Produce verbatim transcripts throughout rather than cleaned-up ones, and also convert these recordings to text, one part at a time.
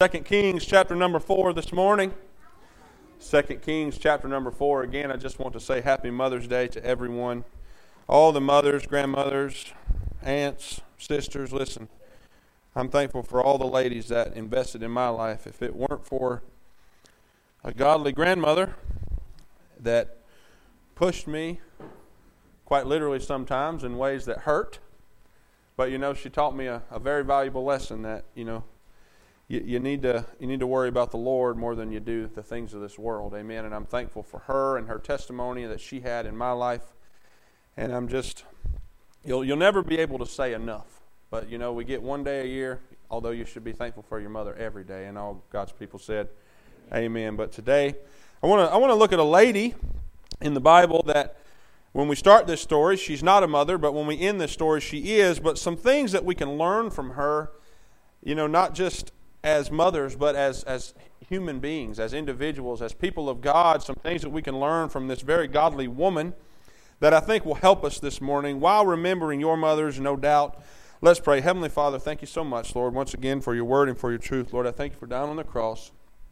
Second Kings chapter number four this morning. Second Kings chapter number four. Again, I just want to say Happy Mother's Day to everyone. All the mothers, grandmothers, aunts, sisters, listen. I'm thankful for all the ladies that invested in my life. If it weren't for a godly grandmother that pushed me, quite literally sometimes, in ways that hurt. But, you know, she taught me a, a very valuable lesson that, you know, You, you need to you need to worry about the Lord more than you do the things of this world. Amen. And I'm thankful for her and her testimony that she had in my life. And I'm just, you'll you'll never be able to say enough. But, you know, we get one day a year, although you should be thankful for your mother every day. And all God's people said, amen. But today, I want to I want to look at a lady in the Bible that when we start this story, she's not a mother, but when we end this story, she is. But some things that we can learn from her, you know, not just as mothers, but as, as human beings, as individuals, as people of God, some things that we can learn from this very godly woman that I think will help us this morning while remembering your mothers, no doubt. Let's pray. Heavenly Father, thank you so much, Lord, once again for your word and for your truth. Lord, I thank you for dying on the cross.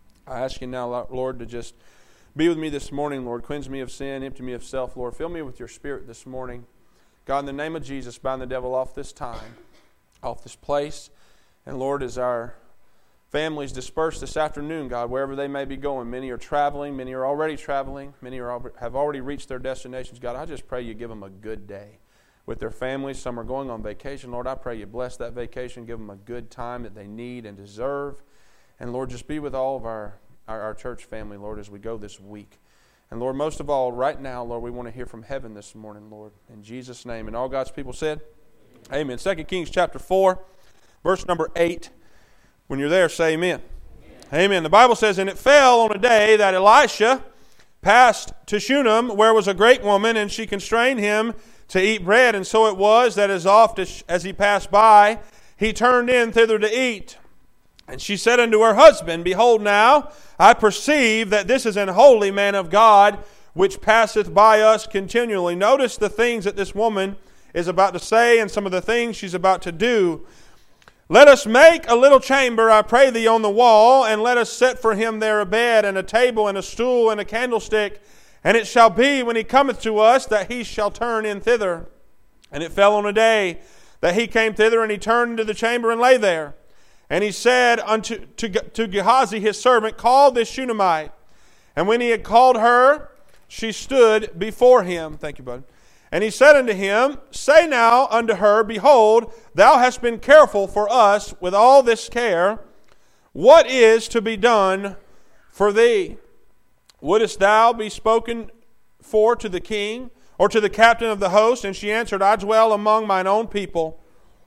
I ask you now, Lord, to just be with me this morning, Lord. Cleanse me of sin, empty me of self, Lord. Fill me with your spirit this morning. God, in the name of Jesus, bind the devil off this time, off this place. And Lord, as our families dispersed this afternoon, God, wherever they may be going. Many are traveling. Many are already traveling. Many are have already reached their destinations. God, I just pray you give them a good day with their families. Some are going on vacation. Lord, I pray you bless that vacation. Give them a good time that they need and deserve. And, Lord, just be with all of our, our, our church family, Lord, as we go this week. And, Lord, most of all, right now, Lord, we want to hear from heaven this morning, Lord. In Jesus' name. And all God's people said, amen. Second Kings chapter four, verse number eight. When you're there, say amen. Amen. Amen. The Bible says, and it fell on a day that Elisha passed to Shunem, where was a great woman, and she constrained him to eat bread. And so it was that as oft as, as he passed by, he turned in thither to eat. And she said unto her husband, behold now, I perceive that this is an holy man of God, which passeth by us continually. Notice the things that this woman is about to say and some of the things she's about to do. Let us make a little chamber, I pray thee, on the wall, and let us set for him there a bed, and a table, and a stool, and a candlestick. And it shall be, when he cometh to us, that he shall turn in thither. And it fell on a day that he came thither, and he turned into the chamber and lay there. And he said unto to, to Gehazi his servant, call this Shunammite. And when he had called her, she stood before him. Thank you, bud. And he said unto him, say now unto her, behold, thou hast been careful for us with all this care. What is to be done for thee? Wouldest thou be spoken for to the king, or to the captain of the host? And she answered, I dwell among mine own people.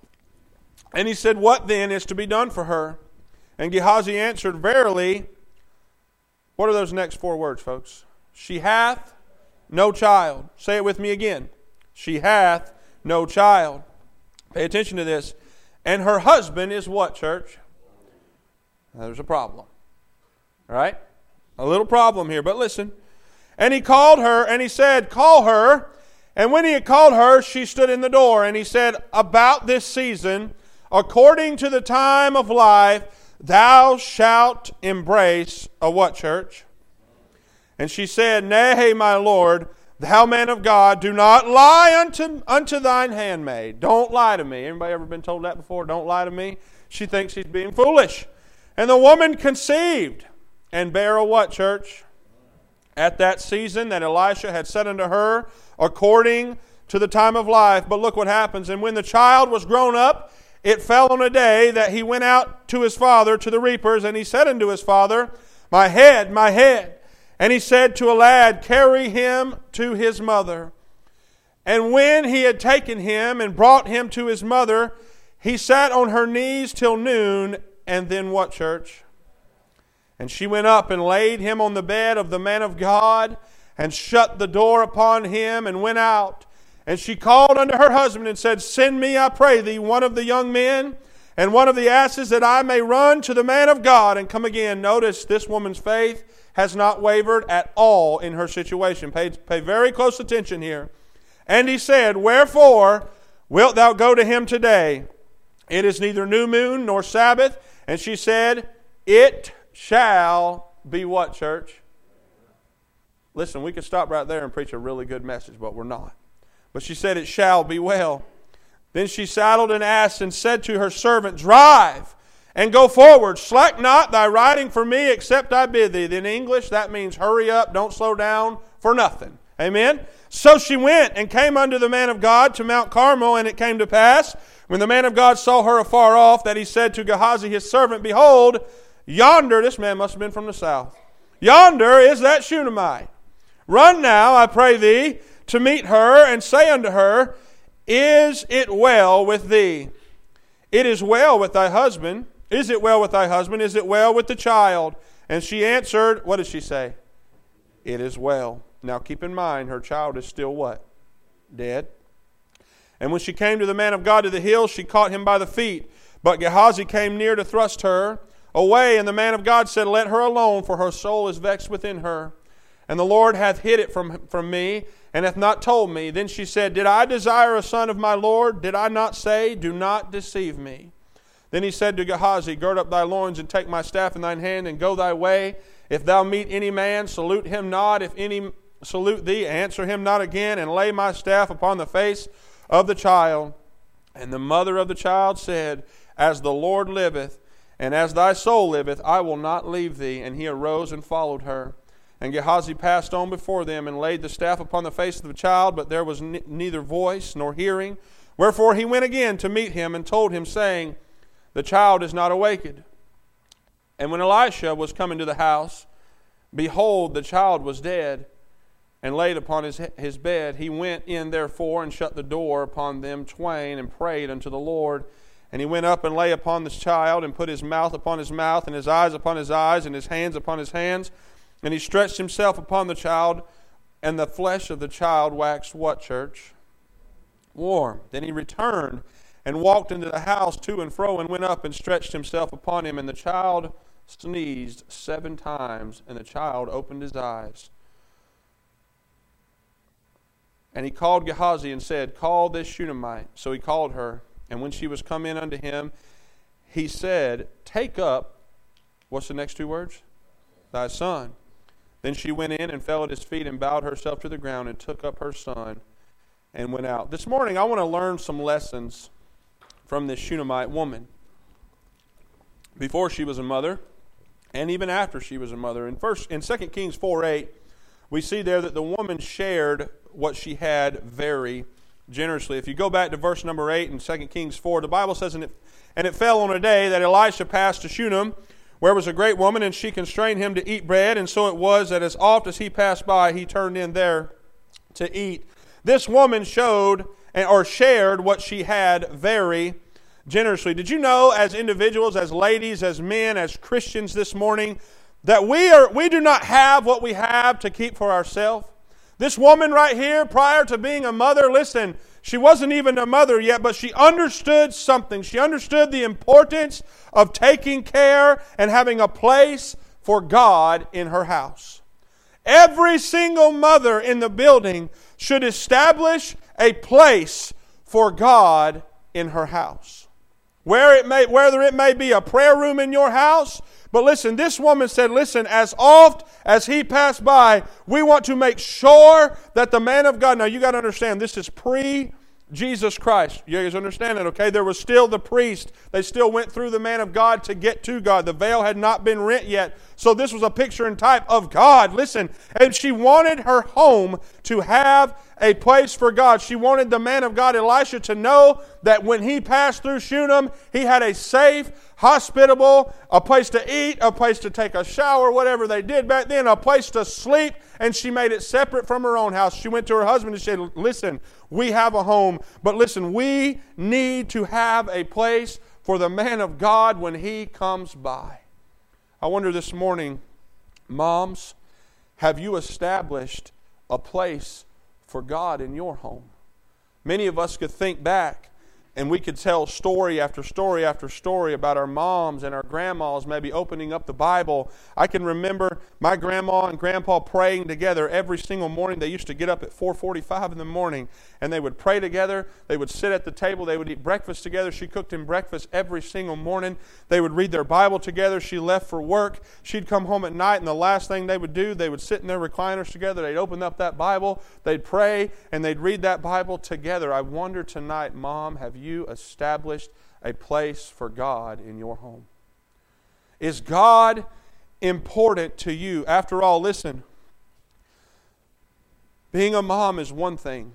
And he said, what then is to be done for her? And Gehazi answered, verily, what are those next four words, folks? She hath no child. Say it with me again. She hath no child. Pay attention to this. And her husband is what, church? Now, there's a problem. All right? A little problem here, but listen. And he called her, and he said, call her. And when he had called her, she stood in the door. And he said, about this season, according to the time of life, thou shalt embrace a what, church? And she said, nay, my Lord, thou man of God, do not lie unto, unto thine handmaid. Don't lie to me. Anybody ever been told that before? Don't lie to me. She thinks she's being foolish. And the woman conceived and bare a what, church? At that season that Elisha had said unto her, according to the time of life. But look what happens. And when the child was grown up, it fell on a day that he went out to his father to the reapers. And he said unto his father, my head, my head. And he said to a lad, carry him to his mother. And when he had taken him and brought him to his mother, he sat on her knees till noon. And then what, church? And she went up and laid him on the bed of the man of God, and shut the door upon him, and went out. And she called unto her husband and said, send me, I pray thee, one of the young men and one of the asses, that I may run to the man of God and come again. Notice this woman's faith has not wavered at all in her situation. Pay, pay very close attention here. And he said, wherefore wilt thou go to him today? It is neither new moon nor Sabbath. And she said, It shall be what, church? Listen, we could stop right there and preach a really good message, but we're not. But she said, it shall be well. Then she saddled an ass and said to her servant, drive and go forward. Slack not thy riding for me, except I bid thee. In English, that means hurry up, don't slow down for nothing. Amen? So she went and came unto the man of God to Mount Carmel, and it came to pass, when the man of God saw her afar off, that he said to Gehazi his servant, behold, yonder, this man must have been from the south, yonder is that Shunammite. Run now, I pray thee, to meet her, and say unto her, is it well with thee? It is well with thy husband. Is it well with thy husband? Is it well with the child? And she answered, what did she say? It is well. Now keep in mind, her child is still what? Dead. And when she came to the man of God to the hill, she caught him by the feet. But Gehazi came near to thrust her away, and the man of God said, let her alone, for her soul is vexed within her. And the Lord hath hid it from, from me, and hath not told me. Then she said, did I desire a son of my Lord? Did I not say, do not deceive me? Then he said to Gehazi, gird up thy loins, and take my staff in thine hand, and go thy way. If thou meet any man, salute him not. If any salute thee, answer him not again, and lay my staff upon the face of the child. And the mother of the child said, as the Lord liveth, and as thy soul liveth, I will not leave thee. And he arose and followed her. And Gehazi passed on before them, and laid the staff upon the face of the child, but there was n- neither voice nor hearing. Wherefore he went again to meet him, and told him, saying, the child is not awakened. And when Elisha was come into the house, behold, the child was dead, and laid upon his, his bed. He went in therefore, and shut the door upon them twain, and prayed unto the Lord. And he went up and lay upon this child, and put his mouth upon his mouth, and his eyes upon his eyes, and his hands upon his hands. And he stretched himself upon the child, and the flesh of the child waxed what, church? Warm. Then he returned and walked into the house to and fro, and went up and stretched himself upon him. And the child sneezed seven times, and the child opened his eyes. And he called Gehazi and said, call this Shunammite. So he called her, and when she was come in unto him, he said, take up, what's the next two words? Thy son. Then she went in and fell at his feet and bowed herself to the ground and took up her son and went out. This morning I want to learn some lessons from this Shunammite woman. Before she was a mother, and even after she was a mother. In first, in Second Kings four eight, we see there that the woman shared what she had very generously. If you go back to verse number eight in Second Kings four, the Bible says, and it, and it fell on a day that Elisha passed to Shunem, where was a great woman, and she constrained him to eat bread. And so it was that as oft as he passed by, he turned in there to eat. This woman showed or shared what she had very generously. Did you know, as individuals, as ladies, as men, as Christians this morning, that we are we do not have what we have to keep for ourselves? This woman right here, prior to being a mother, listen, she wasn't even a mother yet, but she understood something. She understood the importance of taking care and having a place for God in her house. Every single mother in the building should establish a place for God in her house. Where it may, whether it may be a prayer room in your house, but listen, this woman said, listen, as oft as he passed by, we want to make sure that the man of God, now you got to understand, this is pre Jesus Christ. You guys understand that, okay? There was still the priest. They still went through the man of God to get to God. The veil had not been rent yet. So this was a picture and type of God. Listen, and she wanted her home to have a place for God. She wanted the man of God, Elisha, to know that when he passed through Shunem, he had a safe, hospitable, a place to eat, a place to take a shower, whatever they did back then, a place to sleep, and she made it separate from her own house. She went to her husband and said, listen, we have a home, but listen, we need to have a place for the man of God when he comes by. I wonder this morning, moms, have you established a place for God in your home? Many of us could think back And we could tell story after story after story about our moms and our grandmas maybe opening up the Bible. I can remember my grandma and grandpa praying together every single morning. They used to get up at four forty-five in the morning and they would pray together. They would sit at the table. They would eat breakfast together. She cooked him breakfast every single morning. They would read their Bible together. She left for work. She'd come home at night, and the last thing they would do, they would sit in their recliners together. They'd open up that Bible. They'd pray, and they'd read that Bible together. I wonder tonight, Mom, have you you established a place for God in your home? Is God important to you? After all, listen, being a mom is one thing,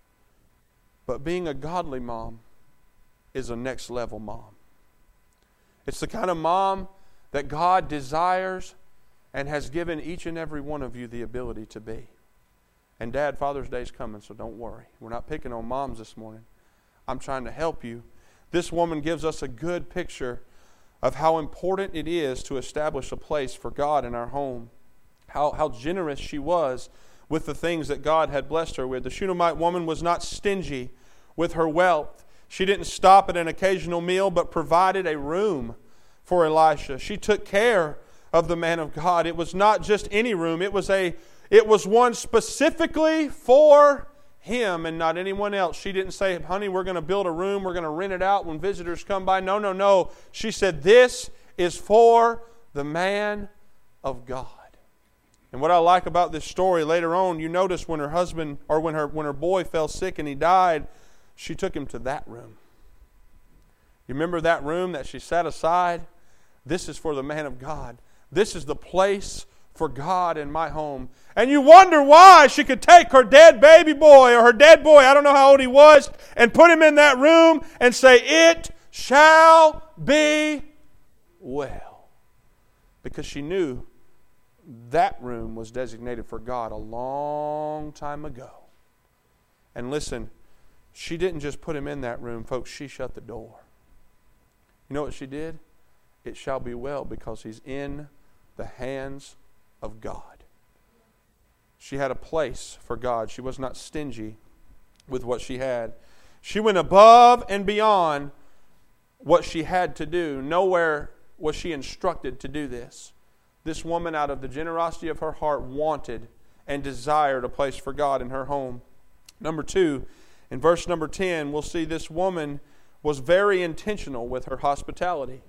but being a godly mom is a next level mom. It's the kind of mom that God desires and has given each and every one of you the ability to be. And Dad, Father's Day is coming, so don't worry. We're not picking on moms this morning. I'm trying to help you. This woman gives us a good picture of how important it is to establish a place for God in our home. How, how generous she was with the things that God had blessed her with. The Shunammite woman was not stingy with her wealth. She didn't stop at an occasional meal, but provided a room for Elisha. She took care of the man of God. It was not just any room. It was a, it was one specifically for him and not anyone else. She didn't say, honey, we're going to build a room, we're going to rent it out when visitors come by. No, no, no. She said, this is for the man of God. And what I like about this story, later on, you notice when her husband, or when her, when her boy fell sick and he died, she took him to that room. You remember that room that she set aside? This is for the man of God. This is the place for God in my home. And you wonder why she could take her dead baby boy or her dead boy, I don't know how old he was, and put him in that room and say, it shall be well. Because she knew that room was designated for God a long time ago. And listen, she didn't just put him in that room, folks, she shut the door. You know what she did? It shall be well because he's in the hands of God. She had a place for God. She was not stingy with what she had. She went above and beyond what she had to do. Nowhere was she instructed to do this. This woman, out of the generosity of her heart, wanted and desired a place for God in her home. Number two, in verse number ten, we'll see this woman was very intentional with her hospitality.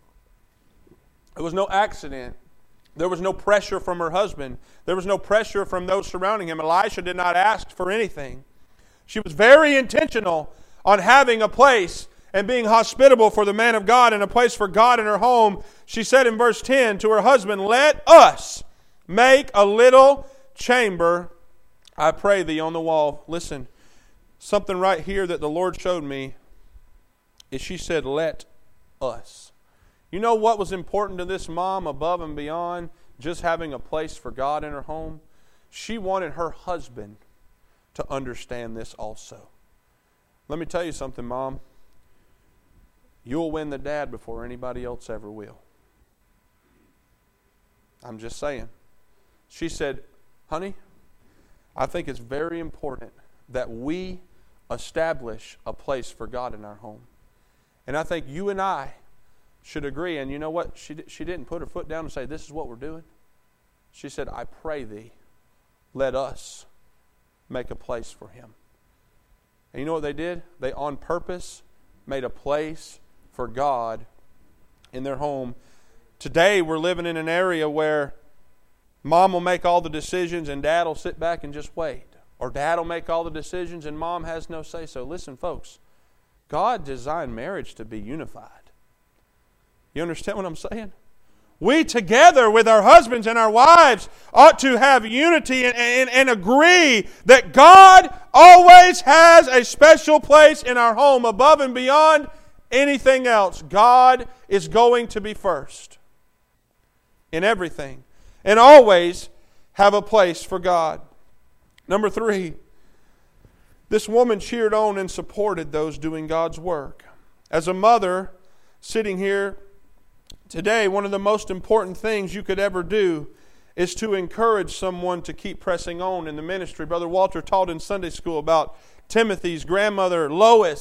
It was no accident. There was no pressure from her husband. There was no pressure from those surrounding him. Elisha did not ask for anything. She was very intentional on having a place and being hospitable for the man of God and a place for God in her home. She said in verse ten to her husband, let us make a little chamber, I pray thee, on the wall. Listen, something right here that the Lord showed me is she said, let us. You know what was important to this mom above and beyond just having a place for God in her home? She wanted her husband to understand this also. Let me tell you something, Mom. You'll win the dad before anybody else ever will. I'm just saying. She said, honey, I think it's very important that we establish a place for God in our home. And I think you and I should agree. And you know what? She, she didn't put her foot down and say, this is what we're doing. She said, I pray thee, let us make a place for him. And you know what they did? They on purpose made a place for God in their home. Today we're living in an area where mom will make all the decisions and dad will sit back and just wait. Or dad will make all the decisions and mom has no say so. Listen, folks, God designed marriage to be unified. You understand what I'm saying? We together with our husbands and our wives ought to have unity and, and, and agree that God always has a special place in our home above and beyond anything else. God is going to be first in everything and always have a place for God. Number three, this woman cheered on and supported those doing God's work. As a mother sitting here today, one of the most important things you could ever do is to encourage someone to keep pressing on in the ministry. Brother Walter taught in Sunday school about Timothy's grandmother, Lois,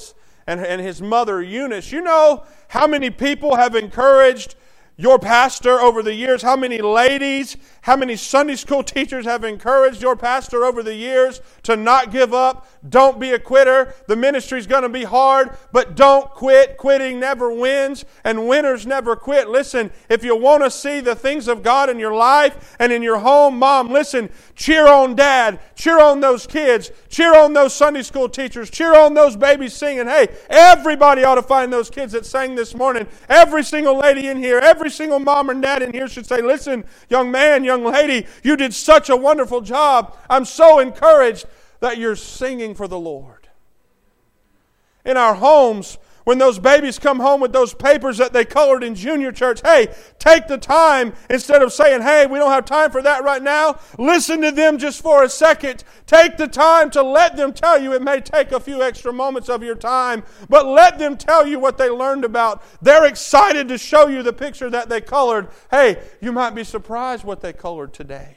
and, and his mother Eunice. You know how many people have encouraged your pastor over the years? How many ladies, how many Sunday school teachers have encouraged your pastor over the years to not give up? Don't be a quitter. The ministry's going to be hard, but don't quit. Quitting never wins, and winners never quit. Listen, if you want to see the things of God in your life and in your home, mom, listen, cheer on dad, cheer on those kids, cheer on those Sunday school teachers, cheer on those babies singing. Hey, everybody ought to find those kids that sang this morning. Every single lady in here, every single mom and dad in here should say, listen, young man, young lady, you did such a wonderful job. I'm so encouraged that you're singing for the Lord. In our homes, when those babies come home with those papers that they colored in junior church, hey, take the time, instead of saying, hey, we don't have time for that right now, listen to them just for a second. Take the time to let them tell you. It may take a few extra moments of your time, but let them tell you what they learned about. They're excited to show you the picture that they colored. Hey, you might be surprised what they colored today.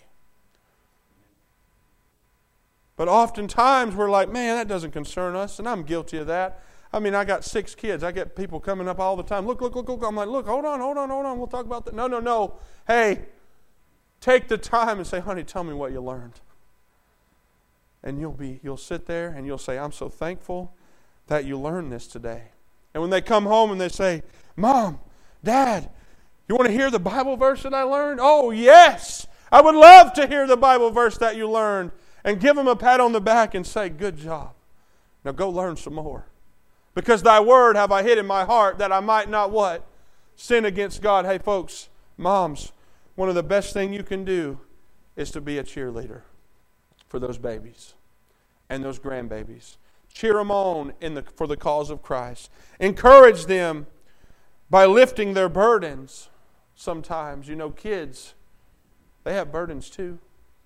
But oftentimes we're like, man, that doesn't concern us, and I'm guilty of that. I mean, I got six kids. I get people coming up all the time. Look, look, look, look. I'm like, look, hold on, hold on, hold on. We'll talk about that. No, no, no. Hey, take the time and say, honey, tell me what you learned. And you'll be, you'll sit there and you'll say, I'm so thankful that you learned this today. And when they come home and they say, Mom, Dad, you want to hear the Bible verse that I learned? Oh, yes. I would love to hear the Bible verse that you learned. And give them a pat on the back and say, good job. Now go learn some more. Because thy word have I hid in my heart that I might not what? Sin against God. Hey folks, moms, one of the best things you can do is to be a cheerleader for those babies and those grandbabies. Cheer them on in the, for the cause of Christ. Encourage them by lifting their burdens. Sometimes, you know, kids, they have burdens too.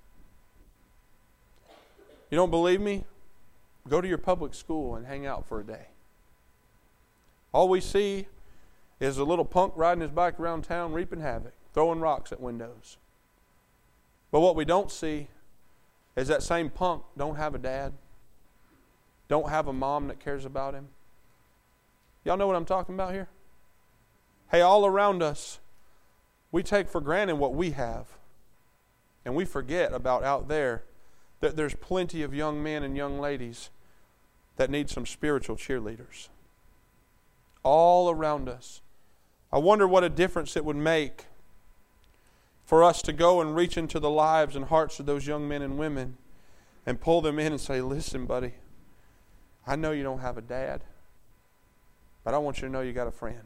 You don't believe me? Go to your public school and hang out for a day. All we see is a little punk riding his bike around town reaping havoc, throwing rocks at windows. But what we don't see is that same punk don't have a dad, don't have a mom that cares about him. Y'all know what I'm talking about here? Hey, all around us, we take for granted what we have, and we forget about out there that there's plenty of young men and young ladies that need some spiritual cheerleaders. All around us. I wonder what a difference it would make for us to go and reach into the lives and hearts of those young men and women and pull them in and say, listen, buddy, I know you don't have a dad, but I want you to know you got a friend.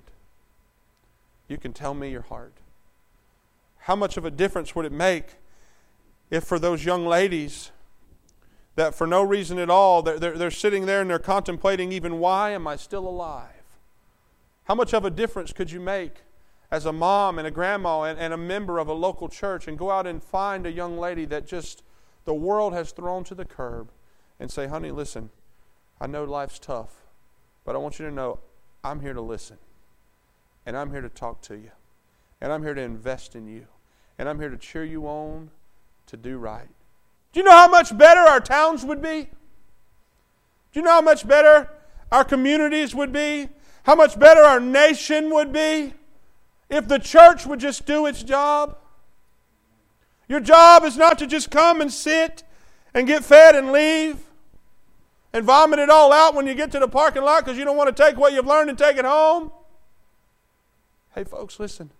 You can tell me your heart. How much of a difference would it make if for those young ladies that for no reason at all, they're, they're, they're sitting there and they're contemplating even, why am I still alive? How much of a difference could you make as a mom and a grandma and, and a member of a local church and go out and find a young lady that just the world has thrown to the curb and say, honey, listen, I know life's tough, but I want you to know I'm here to listen, and I'm here to talk to you, and I'm here to invest in you, and I'm here to cheer you on to do right. Do you know how much better our towns would be? Do you know how much better our communities would be? How much better our nation would be if the church would just do its job? Your job is not to just come and sit and get fed and leave and vomit it all out when you get to the parking lot because you don't want to take what you've learned and take it home. Hey folks, listen.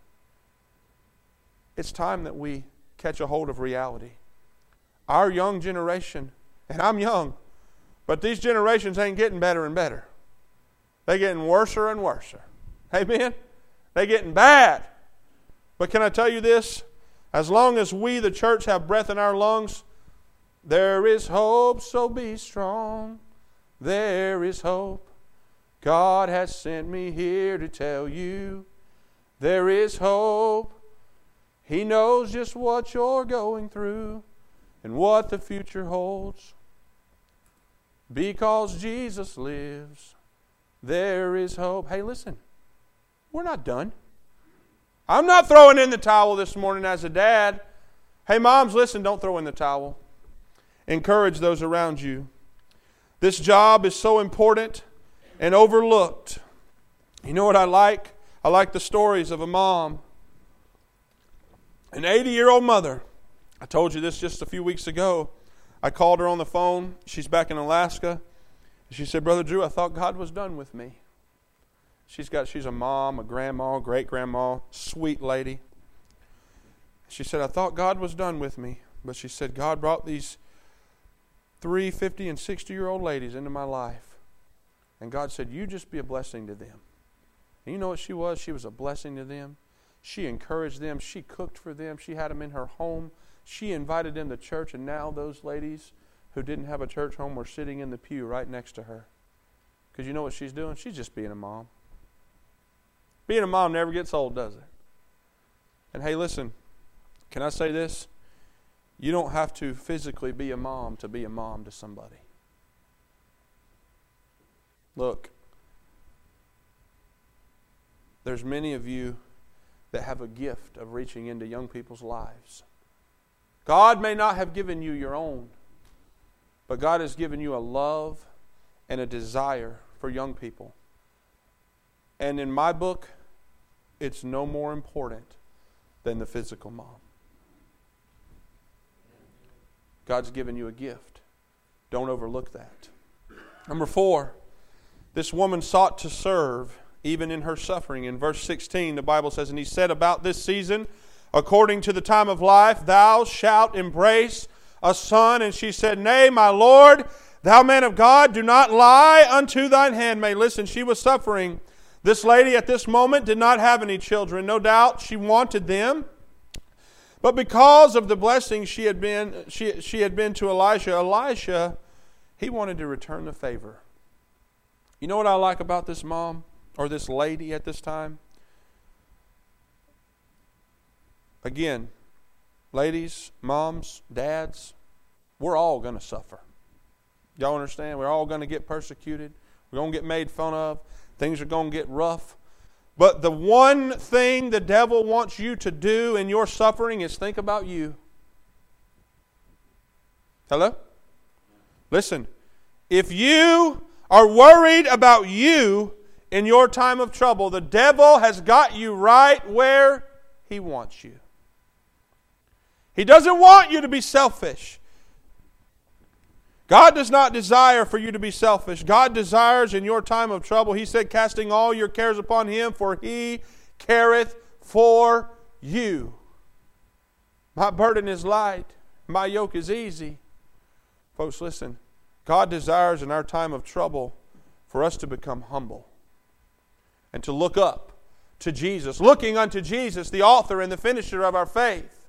It's time that we catch a hold of reality. Our young generation, and I'm young, but these generations ain't getting better and better. They're getting worser and worser. Amen? They're getting bad. But can I tell you this? As long as we, the church, have breath in our lungs, there is hope, so be strong. There is hope. God has sent me here to tell you there is hope. He knows just what you're going through and what the future holds. Because Jesus lives, there is hope. Hey, listen, we're not done. I'm not throwing in the towel this morning as a dad. Hey, moms, listen, don't throw in the towel. Encourage those around you. This job is so important, and overlooked. You know what I like? I like the stories of a mom, an eighty-year-old mother. I told you this just a few weeks ago. I called her on the phone. She's back in Alaska. She said, Brother Drew, I thought God was done with me. She's got, she's a mom, a grandma, great-grandma, sweet lady. She said, I thought God was done with me. But she said, God brought these three fifty and sixty-year-old ladies into my life. And God said, you just be a blessing to them. And you know what she was? She was a blessing to them. She encouraged them. She cooked for them. She had them in her home. She invited them to church. And now those ladies who didn't have a church home were sitting in the pew right next to her. Because you know what she's doing? She's just being a mom. Being a mom never gets old, does it? And hey, listen, can I say this? You don't have to physically be a mom to be a mom to somebody. Look, there's many of you that have a gift of reaching into young people's lives. God may not have given you your own, but God has given you a love and a desire for young people. And in my book, it's no more important than the physical mom. God's given you a gift. Don't overlook that. Number four, this woman sought to serve even in her suffering. In verse sixteen, the Bible says, and he said about this season, according to the time of life, thou shalt embrace a son. And she said, nay, my Lord, thou man of God, do not lie unto thine handmaid. Listen, she was suffering. This lady at this moment did not have any children. No doubt she wanted them. But because of the blessing she had been, she, she had been to Elisha, Elisha, he wanted to return the favor. You know what I like about this mom or this lady at this time? Again, ladies, moms, dads, we're all going to suffer. Y'all understand? We're all going to get persecuted. We're going to get made fun of. Things are going to get rough. But the one thing the devil wants you to do in your suffering is think about you. Hello? Listen, if you are worried about you in your time of trouble, the devil has got you right where he wants you. He doesn't want you to be selfish. God does not desire for you to be selfish. God desires in your time of trouble, he said, casting all your cares upon him, for he careth for you. My burden is light. My yoke is easy. Folks, listen. God desires in our time of trouble for us to become humble and to look up to Jesus, looking unto Jesus, the author and the finisher of our faith.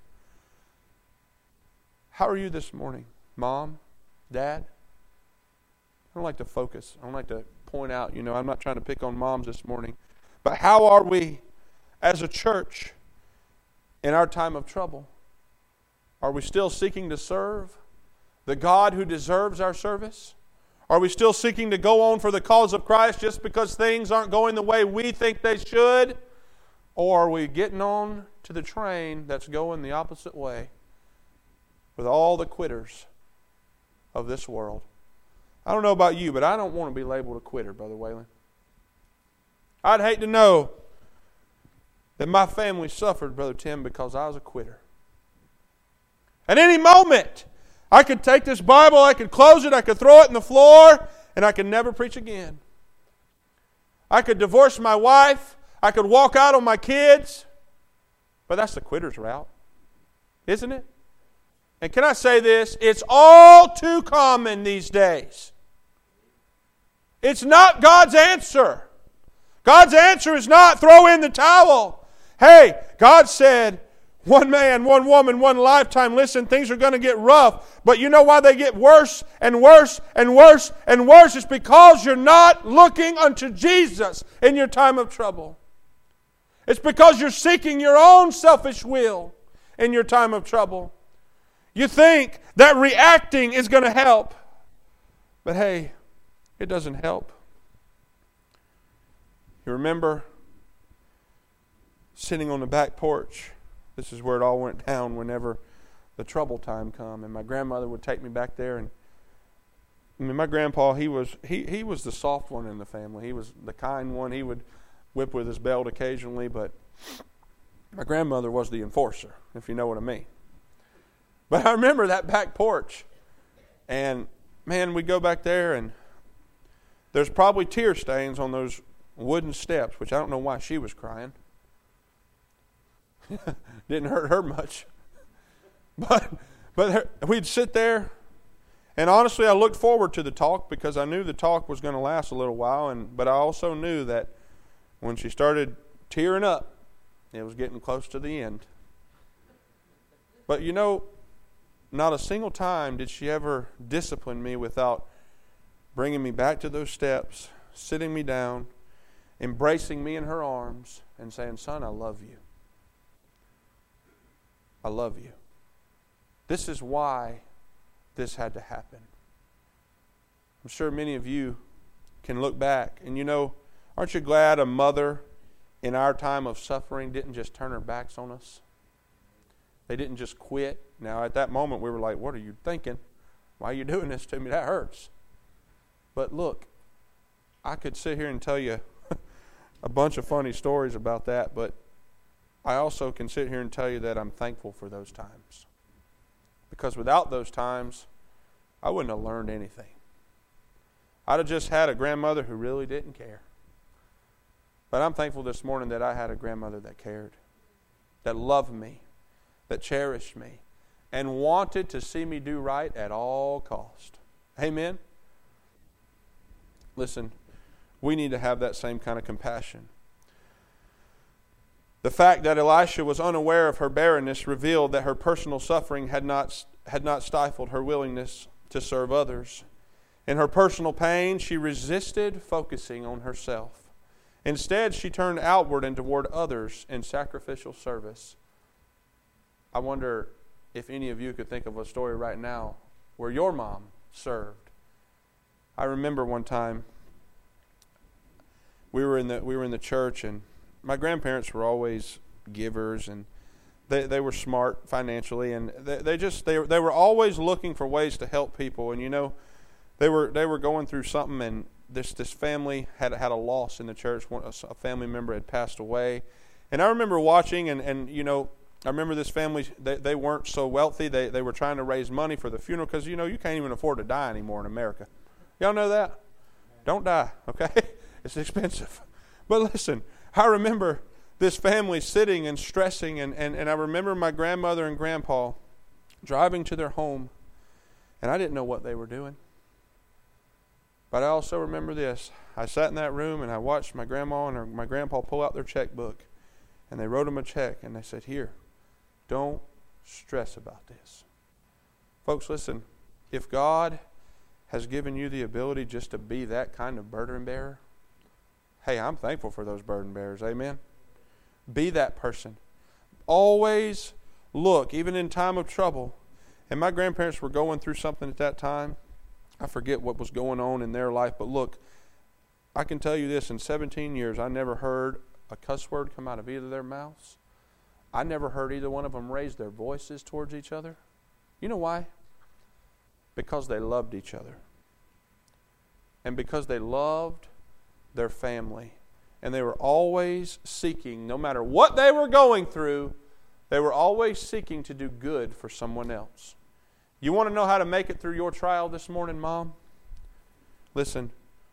How are you this morning, Mom? Dad, I don't like to focus. I don't like to point out, you know, I'm not trying to pick on moms this morning. But how are we as a church in our time of trouble? Are we still seeking to serve the God who deserves our service? Are we still seeking to go on for the cause of Christ just because things aren't going the way we think they should? Or are we getting on to the train that's going the opposite way with all the quitters of this world? I don't know about you, but I don't want to be labeled a quitter, Brother Whalen. I'd hate to know that my family suffered, Brother Tim, because I was a quitter. At any moment, I could take this Bible, I could close it, I could throw it in the floor, and I could never preach again. I could divorce my wife, I could walk out on my kids, but that's the quitter's route, isn't it? And can I say this? It's all too common these days. It's not God's answer. God's answer is not throw in the towel. Hey, God said, one man, one woman, one lifetime. Listen, things are going to get rough. But you know why they get worse and worse and worse and worse? It's because you're not looking unto Jesus in your time of trouble. It's because you're seeking your own selfish will in your time of trouble. You think that reacting is going to help. But hey, it doesn't help. You remember sitting on the back porch. This is where it all went down whenever the trouble time come. And my grandmother would take me back there. And I mean, my grandpa, he was he, he was the soft one in the family. He was the kind one. He would whip with his belt occasionally, but my grandmother was the enforcer, if you know what I mean. But I remember that back porch, and man, we go back there, and there's probably tear stains on those wooden steps, which I don't know why she was crying. Didn't hurt her much. But but there, we'd sit there, and honestly, I looked forward to the talk because I knew the talk was going to last a little while, and but I also knew that when she started tearing up, it was getting close to the end. But you know, not a single time did she ever discipline me without bringing me back to those steps, sitting me down, embracing me in her arms, and saying, "Son, I love you. I love you. This is why this had to happen." I'm sure many of you can look back, and you know, aren't you glad a mother in our time of suffering didn't just turn her backs on us? They didn't just quit. Now, at that moment, we were like, "What are you thinking? Why are you doing this to me? That hurts." But look, I could sit here and tell you a bunch of funny stories about that, but I also can sit here and tell you that I'm thankful for those times. Because without those times, I wouldn't have learned anything. I'd have just had a grandmother who really didn't care. But I'm thankful this morning that I had a grandmother that cared, that loved me, that cherished me, and wanted to see me do right at all cost. Amen? Listen, we need to have that same kind of compassion. The fact that Elisha was unaware of her barrenness revealed that her personal suffering had not, had not stifled her willingness to serve others. In her personal pain, she resisted focusing on herself. Instead, she turned outward and toward others in sacrificial service. I wonder if any of you could think of a story right now where your mom served. I remember one time we were in the we were in the church, and my grandparents were always givers, and they they were smart financially, and they, they just they they were always looking for ways to help people. And you know, they were they were going through something, and this this family had had a loss in the church. One, a family member had passed away, and I remember watching, and and you know, I remember this family. They they weren't so wealthy. They they were trying to raise money for the funeral because you know you can't even afford to die anymore in America. Y'all know that? Don't die, okay? It's expensive. But listen, I remember this family sitting and stressing, and, and, and I remember my grandmother and grandpa driving to their home, and I didn't know what they were doing. But I also remember this. I sat in that room, and I watched my grandma and her, my grandpa pull out their checkbook, and they wrote them a check, and they said, "Here, don't stress about this." Folks, listen, if God has given you the ability just to be that kind of burden bearer, hey, I'm thankful for those burden bearers. Amen? Be that person. Always look, even in time of trouble. And my grandparents were going through something at that time. I forget what was going on in their life, but look, I can tell you this, in seventeen years, I never heard a cuss word come out of either of their mouths. I never heard either one of them raise their voices towards each other. You know why? Because they loved each other. And because they loved their family. And they were always seeking, no matter what they were going through, they were always seeking to do good for someone else. You want to know how to make it through your trial this morning, Mom? Listen,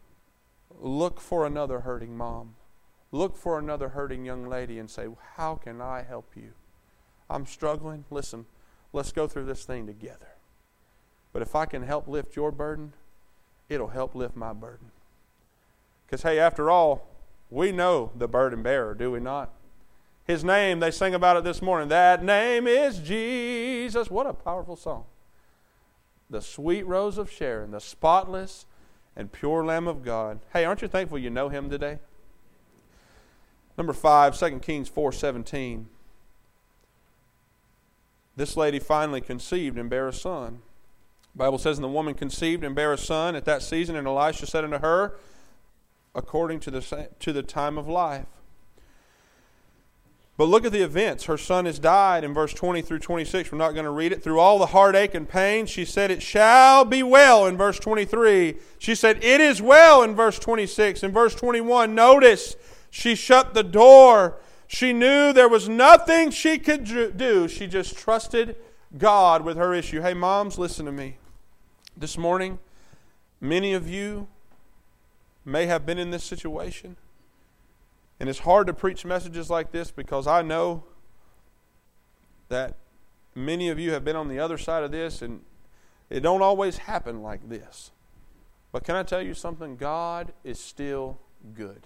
look for another hurting mom. Look for another hurting young lady and say, "How can I help you? I'm struggling. Listen, let's go through this thing together. But if I can help lift your burden, it'll help lift my burden." Because, hey, after all, we know the burden bearer, do we not? His name, they sang about it this morning. That name is Jesus. What a powerful song. The sweet rose of Sharon, the spotless and pure Lamb of God. Hey, aren't you thankful you know Him today? Number five, Second Kings four seventeen. This lady finally conceived and bare a son. The Bible says, "And the woman conceived and bare a son at that season, and Elisha said unto her, according to the to the time of life." But look at the events. Her son has died in verse twenty through twenty-six. We're not going to read it. Through all the heartache and pain, she said, "It shall be well," in verse twenty-three. She said, "It is well," in verse twenty-six. In verse twenty-one, notice, she shut the door. She knew there was nothing she could do. She just trusted God with her issue. Hey, moms, listen to me. This morning, many of you may have been in this situation. And it's hard to preach messages like this because I know that many of you have been on the other side of this, and it don't always happen like this. But can I tell you something? God is still good.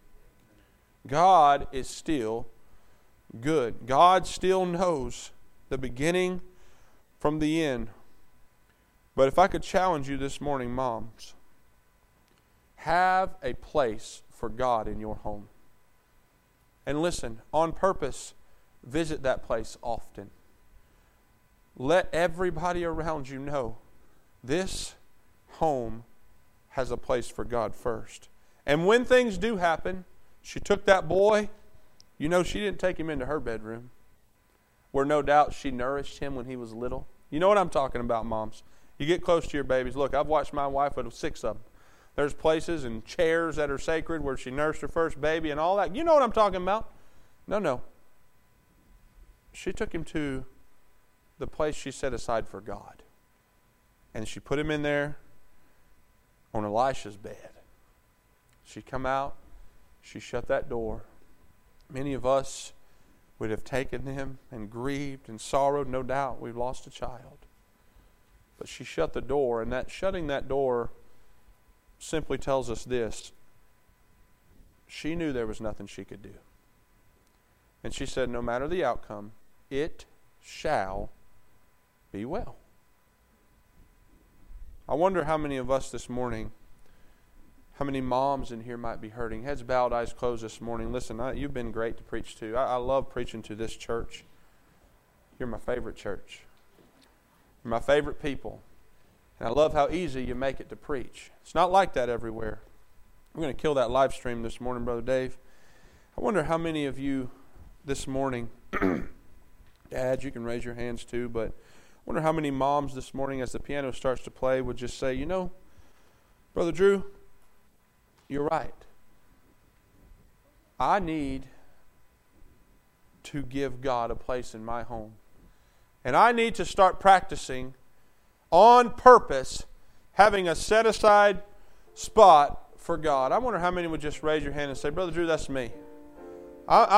God is still good. God still knows the beginning from the end. But if I could challenge you this morning, moms, have a place for God in your home. And listen, on purpose, visit that place often. Let everybody around you know this home has a place for God first. And when things do happen, she took that boy. You know, she didn't take him into her bedroom, where no doubt she nourished him when he was little. You know what I'm talking about, moms. You get close to your babies. Look, I've watched my wife with six of them. There's places and chairs that are sacred where she nursed her first baby and all that. You know what I'm talking about. No, no. She took him to the place she set aside for God. And she put him in there on Elisha's bed. She come out. She shut that door. Many of us would have taken him and grieved and sorrowed. No doubt we've lost a child. But she shut the door, and that shutting that door simply tells us this. She knew there was nothing she could do. And she said, no matter the outcome, it shall be well. I wonder how many of us this morning, how many moms in here might be hurting. Heads bowed, eyes closed this morning. Listen, I, you've been great to preach to. I, I love preaching to this church. You're my favorite church. You're my favorite people. And I love how easy you make it to preach. It's not like that everywhere. I'm going to kill that live stream this morning, Brother Dave. I wonder how many of you this morning, Dad, you can raise your hands too, but I wonder how many moms this morning as the piano starts to play would just say, you know, Brother Drew, you're right. I need to give God a place in my home. And I need to start practicing on purpose, having a set-aside spot for God. I wonder how many would just raise your hand and say, Brother Drew, that's me. I,